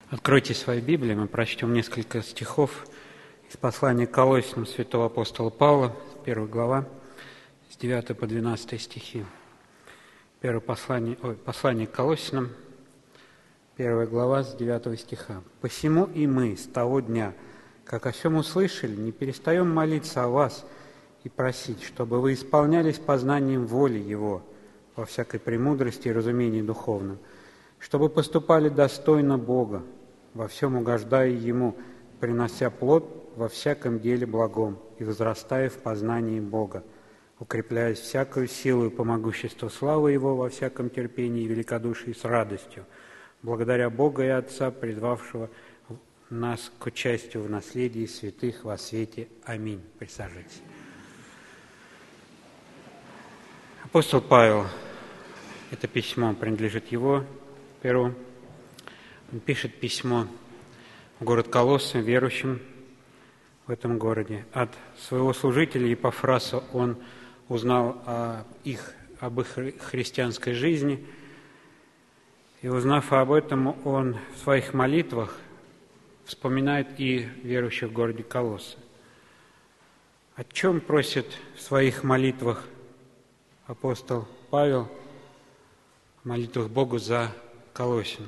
Откройте свои Библии, мы прочтем несколько стихов из послания к Колоссянам святого апостола Павла, 1 глава, с 9 по 12 стихи. Послание к Колоссянам, 1 глава, с 9 стиха. «Посему и мы с того дня, как о сем услышали, не перестаем молиться о вас и просить, чтобы вы исполнялись познанием воли Его во всякой премудрости и разумении духовном, чтобы поступали достойно Бога, во всем угождая Ему, принося плод во всяком деле благом и возрастая в познании Бога, укрепляясь всякою силою по могуществу славы Его во всяком терпении и великодушии с радостью, благодаря Бога и Отца, призвавшего нас к участию в наследии святых во свете. Аминь». Присаживайтесь. Апостол Павел, это письмо принадлежит его перу. Он пишет письмо в город Колоссы, верующим в этом городе. От своего служителя Епафраса он узнал об их христианской жизни, и, узнав об этом, он в своих молитвах вспоминает и верующих в городе Колоссы. О чем просит в своих молитвах апостол Павел, в молитвах Богу за Колоссян?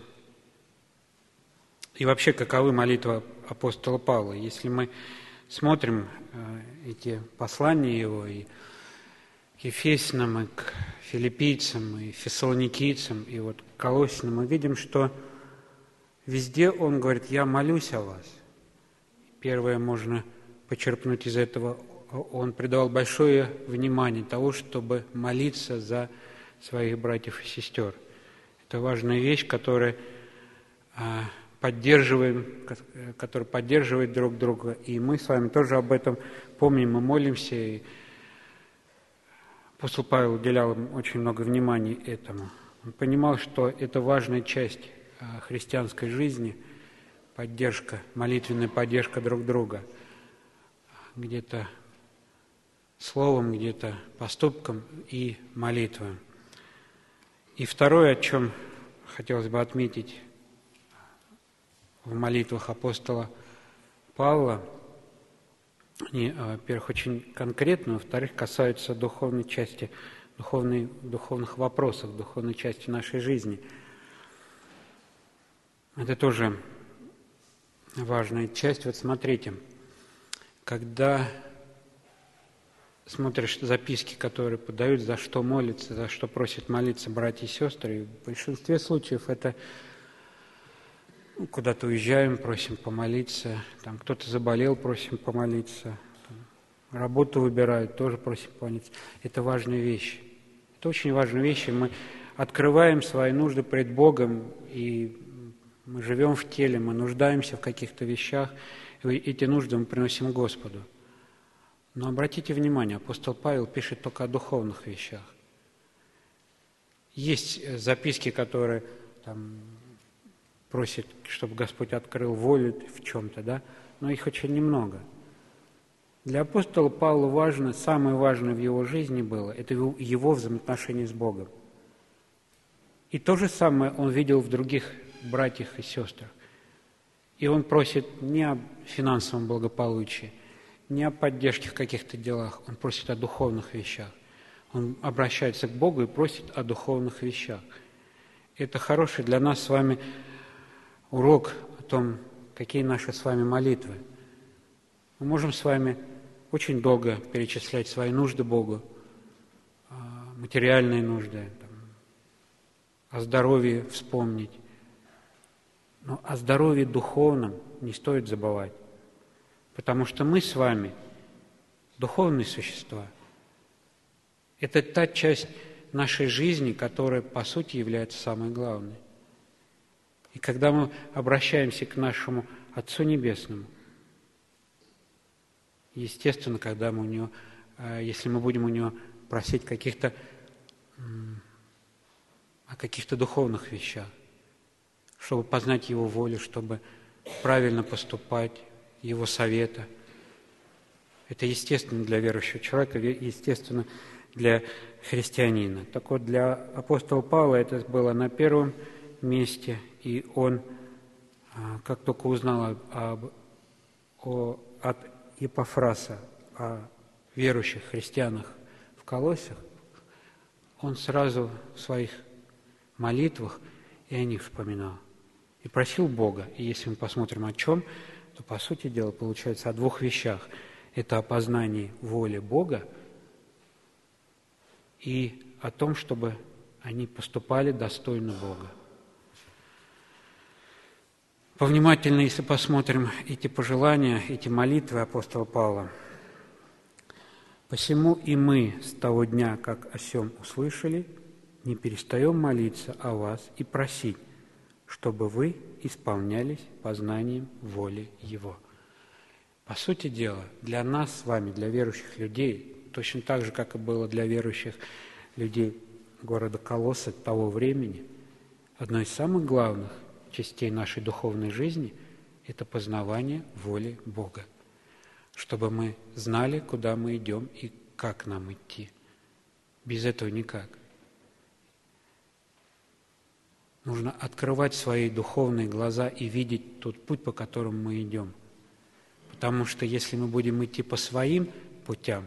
И вообще, каковы молитвы апостола Павла? Если мы смотрим эти послания его и к Ефесянам, и к филиппийцам, и фессалоникийцам, и вот к Колоссянам, мы видим, что везде он говорит: «Я молюсь о вас». Первое можно почерпнуть из этого: он придавал большое внимание тому, чтобы молиться за своих братьев и сестер. Это важная вещь, которая поддерживает друг друга. И мы с вами тоже об этом помним и молимся. И апостол Павел уделял им очень много внимания этому. Он понимал, что это важная часть христианской жизни, молитвенная поддержка друг друга. Где-то словом, где-то поступком и молитвой. И второе, о чем хотелось бы отметить в молитвах апостола Павла, они, во-первых, очень конкретны, во-вторых, касаются духовной части, духовных вопросов, духовной части нашей жизни. Это тоже важная часть. Вот смотрите, когда смотришь записки, которые подают, за что молятся, за что просят молиться братья и сестры, в большинстве случаев это куда-то уезжаем, просим помолиться, там кто-то заболел, просим помолиться, там, работу выбирают, тоже просим помолиться. Это важные вещи. Это очень важные вещи. Мы открываем свои нужды пред Богом, и мы живем в теле, мы нуждаемся в каких-то вещах, и эти нужды мы приносим Господу. Но обратите внимание, апостол Павел пишет только о духовных вещах. Есть записки, которые там просят, чтобы Господь открыл волю в чем-то, да? Но их очень немного. Для апостола Павла самое важное в его жизни было, это его взаимоотношения с Богом. И то же самое он видел в других братьях и сестрах. И он просит не о финансовом благополучии, не о поддержке в каких-то делах, он просит о духовных вещах. Он обращается к Богу и просит о духовных вещах. Это хороший для нас с вами урок о том, какие наши с вами молитвы. Мы можем с вами очень долго перечислять свои нужды Богу, материальные нужды, о здоровье вспомнить. Но о здоровье духовном не стоит забывать, потому что мы с вами духовные существа. Это та часть нашей жизни, которая, по сути, является самой главной. И когда мы обращаемся к нашему Отцу Небесному, естественно, если мы будем у Него просить о каких-то духовных вещах, чтобы познать Его волю, чтобы правильно поступать, Его совета. Это естественно для верующего человека, естественно для христианина. Так вот, для апостола Павла это было на первом месте, и он как только узнал от Епафраса о верующих христианах в Колоссях, он сразу в своих молитвах и о них вспоминал. И просил Бога. И если мы посмотрим о чем, то, по сути дела, получается о двух вещах. Это о познании воли Бога и о том, чтобы они поступали достойно Бога. Повнимательно, если посмотрим эти пожелания, эти молитвы апостола Павла. «Посему и мы с того дня, как о сем услышали, не перестаем молиться о вас и просить, чтобы вы исполнялись познанием воли Его». По сути дела, для нас с вами, для верующих людей, точно так же, как и было для верующих людей города Колоссы того времени, одной из самых главных частей нашей духовной жизни – это познавание воли Бога, чтобы мы знали, куда мы идем и как нам идти. Без этого никак. Нужно открывать свои духовные глаза и видеть тот путь, по которому мы идем. Потому что если мы будем идти по своим путям,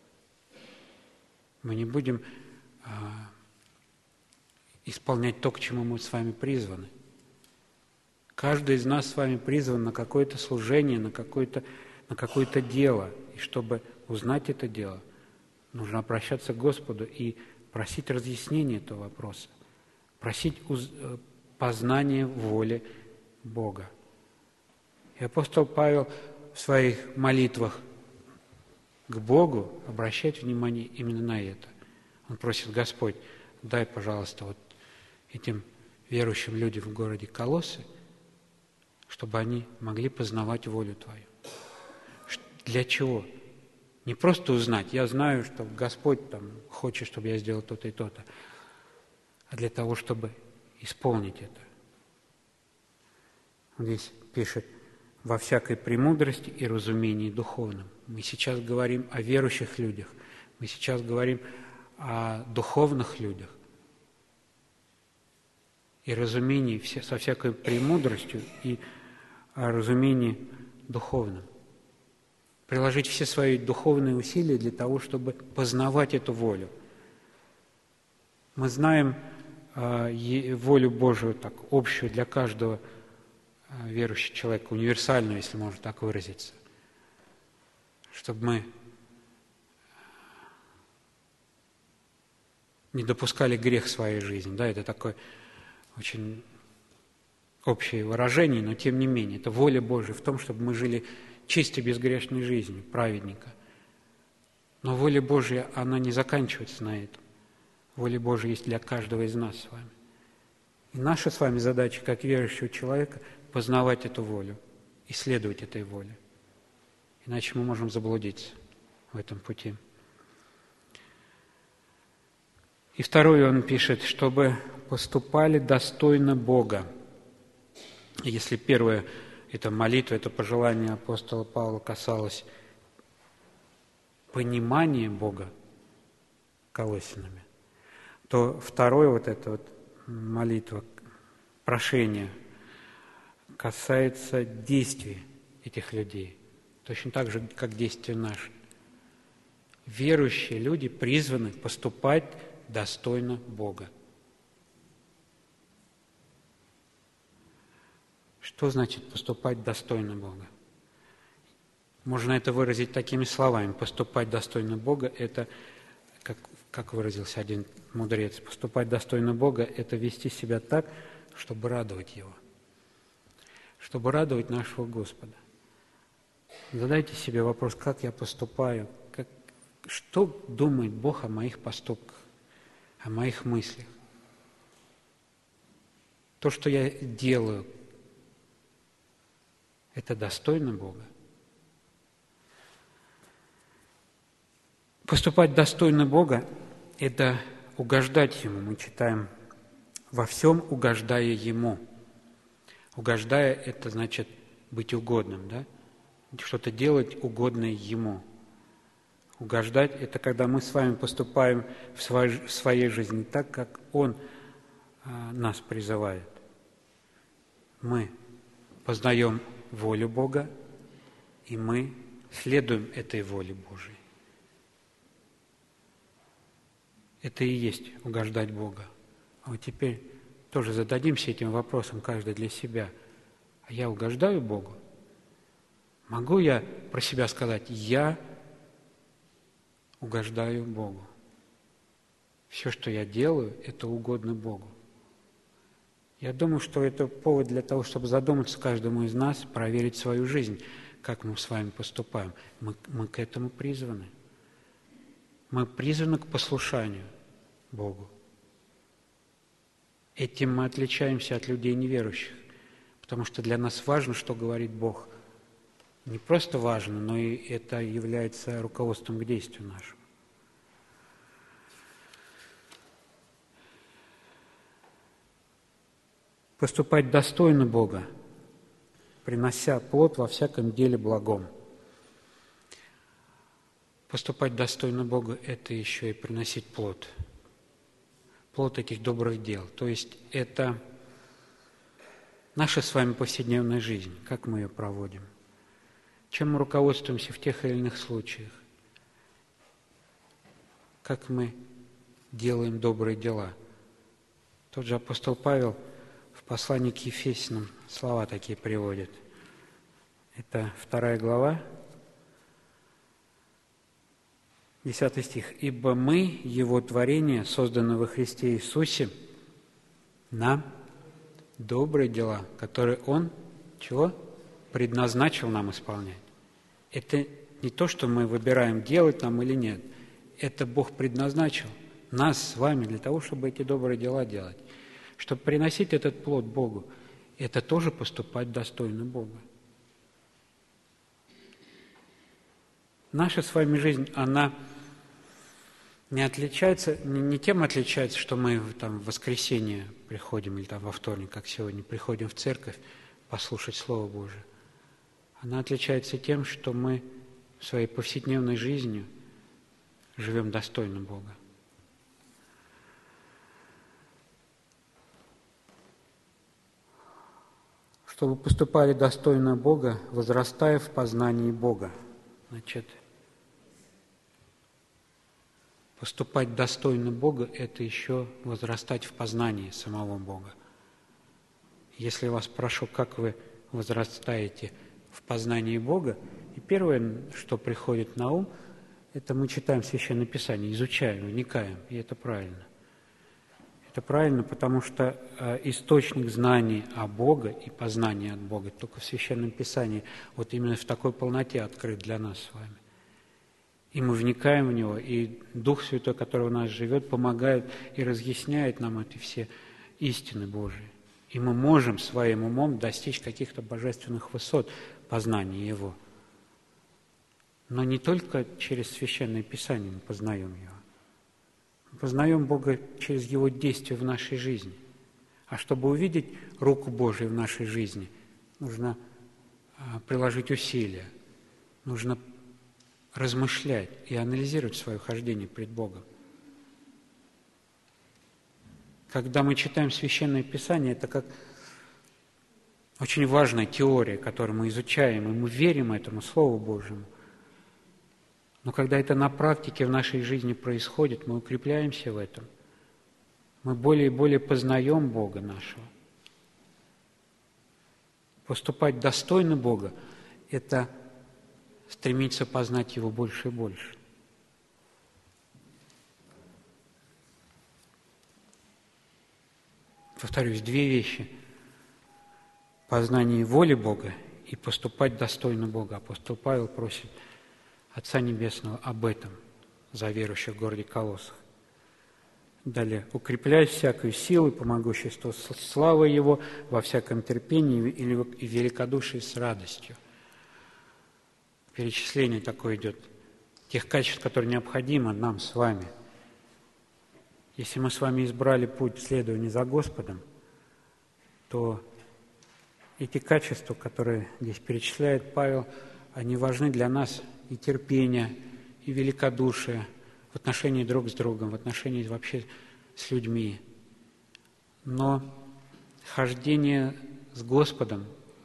мы не будем исполнять то, к чему мы с вами призваны. Каждый из нас с вами призван на какое-то служение, на какое-то дело. И чтобы узнать это дело, нужно обращаться к Господу и просить разъяснения этого вопроса, просить познания воли Бога. И апостол Павел в своих молитвах к Богу обращает внимание именно на это. Он просит: Господь, дай, пожалуйста, вот этим верующим людям в городе Колоссы, чтобы они могли познавать волю Твою. Для чего? Не просто узнать, я знаю, что Господь там хочет, чтобы я сделал то-то и то-то, а для того, чтобы исполнить это. Здесь пишет: во всякой премудрости и разумении духовном. Мы сейчас говорим о верующих людях, мы сейчас говорим о духовных людях. И разумении со всякой премудростью и о разумении духовном. Приложить все свои духовные усилия для того, чтобы познавать эту волю. Мы знаем волю Божию, так, общую для каждого верующего человека, универсальную, если можно так выразиться, чтобы мы не допускали грех в своей жизни. Да, это такое очень общее выражение, но тем не менее, это воля Божия в том, чтобы мы жили чистой, безгрешной жизнью праведника. Но воля Божья, она не заканчивается на этом. Воля Божья есть для каждого из нас с вами. И наша с вами задача, как верующего человека, познавать эту волю, исследовать этой воле. Иначе мы можем заблудиться в этом пути. И второе он пишет, чтобы поступали достойно Бога. Если первое, это молитва, это пожелание апостола Павла касалось понимания Бога колоссянами, то второе, вот эта вот молитва, прошение, касается действий этих людей, точно так же, как действия наши. Верующие люди призваны поступать достойно Бога. Что значит поступать достойно Бога? Можно это выразить такими словами. Поступать достойно Бога – это, как выразился один мудрец, поступать достойно Бога – это вести себя так, чтобы радовать Его, чтобы радовать нашего Господа. Задайте себе вопрос, как я поступаю, что думает Бог о моих поступках, о моих мыслях. То, что я делаю, это достойно Бога. Поступать достойно Бога – это угождать Ему. Мы читаем: «Во всем угождая Ему». Угождая – это значит быть угодным, да? Что-то делать угодное Ему. Угождать – это когда мы с вами поступаем в своей жизни так, как Он нас призывает. Мы познаем волю Бога, и мы следуем этой воле Божией. Это и есть угождать Богу. А вот теперь тоже зададимся этим вопросом каждый для себя. А я угождаю Богу? Могу я про себя сказать: я угождаю Богу? Все, что я делаю, это угодно Богу. Я думаю, что это повод для того, чтобы задуматься каждому из нас, проверить свою жизнь, как мы с вами поступаем. Мы к этому призваны. Мы призваны к послушанию Богу. Этим мы отличаемся от людей неверующих, потому что для нас важно, что говорит Бог. Не просто важно, но и это является руководством к действию нашему. Поступать достойно Бога, принося плод во всяком деле благом. Поступать достойно Бога – это еще и приносить плод. Плод этих добрых дел. То есть это наша с вами повседневная жизнь, как мы ее проводим, чем мы руководствуемся в тех или иных случаях, как мы делаем добрые дела. Тот же апостол Павел в послании к Ефесянам слова такие приводит. Это 2 глава, 10 стих. «Ибо мы, Его творение, созданы во Христе Иисусе, на добрые дела, которые Он, чего? Предназначил нам исполнять». Это не то, что мы выбираем, делать нам или нет. Это Бог предназначил нас с вами для того, чтобы эти добрые дела делать. Чтобы приносить этот плод Богу, это тоже поступать достойно Бога. Наша с вами жизнь, она не отличается, не тем отличается, что мы там в воскресенье приходим или там во вторник, как сегодня, приходим в церковь послушать Слово Божие. Она отличается тем, что мы своей повседневной жизнью живем достойно Бога. Чтобы поступали достойно Бога, возрастая в познании Бога. Значит, поступать достойно Бога – это еще возрастать в познании самого Бога. Если я вас прошу, как вы возрастаете в познании Бога, и первое, что приходит на ум, это мы читаем Священное Писание, изучаем, вникаем, и это правильно. Это правильно, потому что источник знаний о Боге и познания от Бога только в Священном Писании вот именно в такой полноте открыт для нас с вами. И мы вникаем в него, и Дух Святой, который в нас живет, помогает и разъясняет нам эти все истины Божии. И мы можем своим умом достичь каких-то божественных высот познания Его. Но не только через Священное Писание мы познаем Его. Мы познаем Бога через Его действия в нашей жизни. А чтобы увидеть руку Божию в нашей жизни, нужно приложить усилия, нужно размышлять и анализировать свое хождение пред Богом. Когда мы читаем Священное Писание, это как очень важная теория, которую мы изучаем, и мы верим этому Слову Божьему. Но когда это на практике в нашей жизни происходит, мы укрепляемся в этом. Мы более и более познаем Бога нашего. Поступать достойно Бога – это стремиться познать Его больше и больше. Повторюсь, две вещи – познание воли Бога и поступать достойно Бога. Апостол Павел просит Отца Небесного об этом за верующих в городе Колоссах. Далее. «Укрепляй всякую силу и помогущество славы Его во всяком терпении и великодушии с радостью». Перечисление такое идет тех качеств, которые необходимы нам с вами. Если мы с вами избрали путь следования за Господом, то эти качества, которые здесь перечисляет Павел, они важны для нас и терпение, и великодушие в отношении друг с другом, в отношении вообще с людьми. Но хождение с Господом,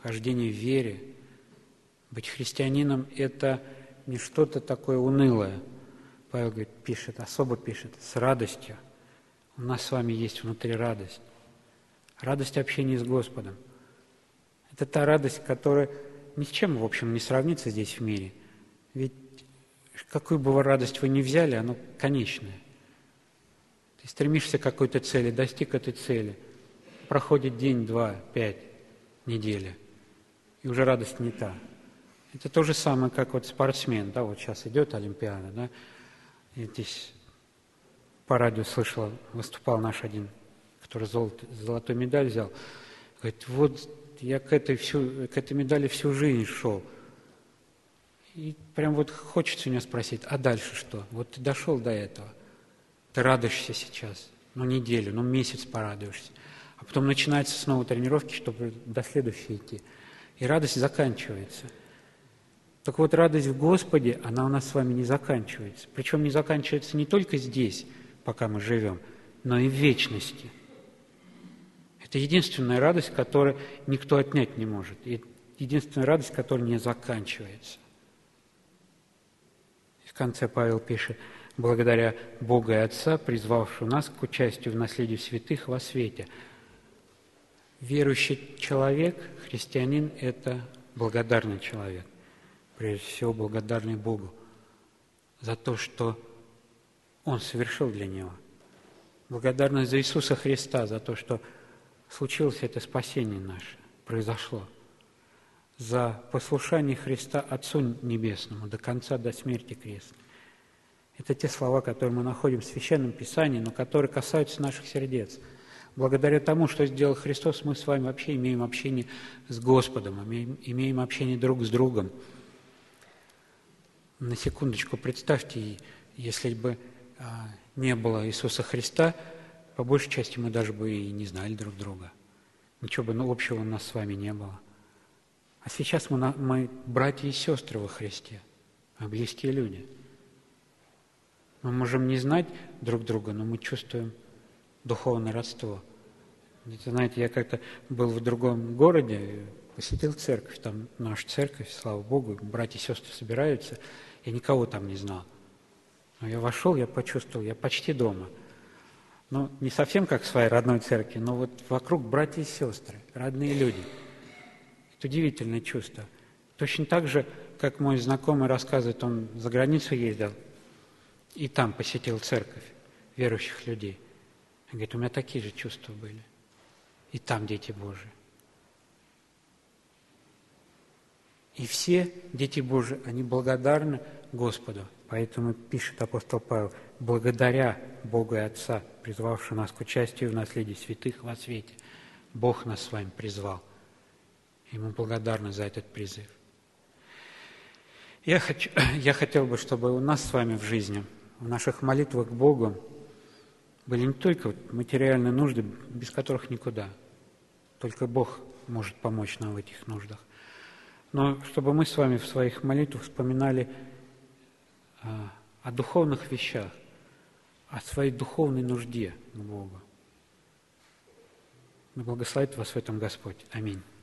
хождение в вере. Быть христианином – это не что-то такое унылое. Павел говорит, особо пишет, с радостью. У нас с вами есть внутри радость. Радость общения с Господом. Это та радость, которая ни с чем, в общем, не сравнится здесь в мире. Ведь какую бы радость вы ни взяли, она конечная. Ты стремишься к какой-то цели, достиг этой цели. Проходит день, 2, 5, неделя. И уже радость не та. Это то же самое, как вот спортсмен. Да, вот сейчас идет Олимпиада. Да, и здесь по радио слышал, выступал наш один, который золотую медаль взял. Говорит, вот я к этой медали всю жизнь шел. И прям вот хочется у него спросить, а дальше что? Вот ты дошел до этого, ты радуешься сейчас, неделю, месяц порадуешься. А потом начинаются снова тренировки, чтобы до следующей идти. И радость заканчивается. Так вот, радость в Господе, она у нас с вами не заканчивается. Причем не заканчивается не только здесь, пока мы живем, но и в вечности. Это единственная радость, которую никто отнять не может. И единственная радость, которая не заканчивается. И в конце Павел пишет, благодаря Богу и Отца, призвавшего нас к участию в наследии святых во свете. Верующий человек, христианин – это благодарный человек. Прежде всего, благодарный Богу за то, что Он совершил для него. Благодарность за Иисуса Христа, за то, что случилось это спасение наше, произошло. За послушание Христа Отцу Небесному до конца, до смерти крестной. Это те слова, которые мы находим в Священном Писании, но которые касаются наших сердец. Благодаря тому, что сделал Христос, мы с вами вообще имеем общение с Господом, имеем общение друг с другом. На секундочку представьте, если бы не было Иисуса Христа, по большей части мы даже бы и не знали друг друга. Ничего бы общего у нас с вами не было. А сейчас мы братья и сестры во Христе, мы близкие люди. Мы можем не знать друг друга, но мы чувствуем духовное родство. Знаете, я как-то был в другом городе, посетил церковь, там наша церковь, слава Богу, братья и сестры собираются, я никого там не знал. Но я вошел, я почувствовал, я почти дома. Не совсем как в своей родной церкви, но вот вокруг братья и сестры, родные люди. Это удивительное чувство. Точно так же, как мой знакомый рассказывает, он за границу ездил и там посетил церковь верующих людей. Он говорит, у меня такие же чувства были. И там дети Божии. И все дети Божии, они благодарны Господу. Поэтому пишет апостол Павел, благодаря Богу и Отца, призвавшего нас к участию в наследии святых во свете. Бог нас с вами призвал. И мы благодарны за этот призыв. Я хотел бы, чтобы у нас с вами в жизни, в наших молитвах к Богу были не только материальные нужды, без которых никуда. Только Бог может помочь нам в этих нуждах. Но чтобы мы с вами в своих молитвах вспоминали о духовных вещах, о своей духовной нужде к Богу. Да благословит вас в этом Господь. Аминь.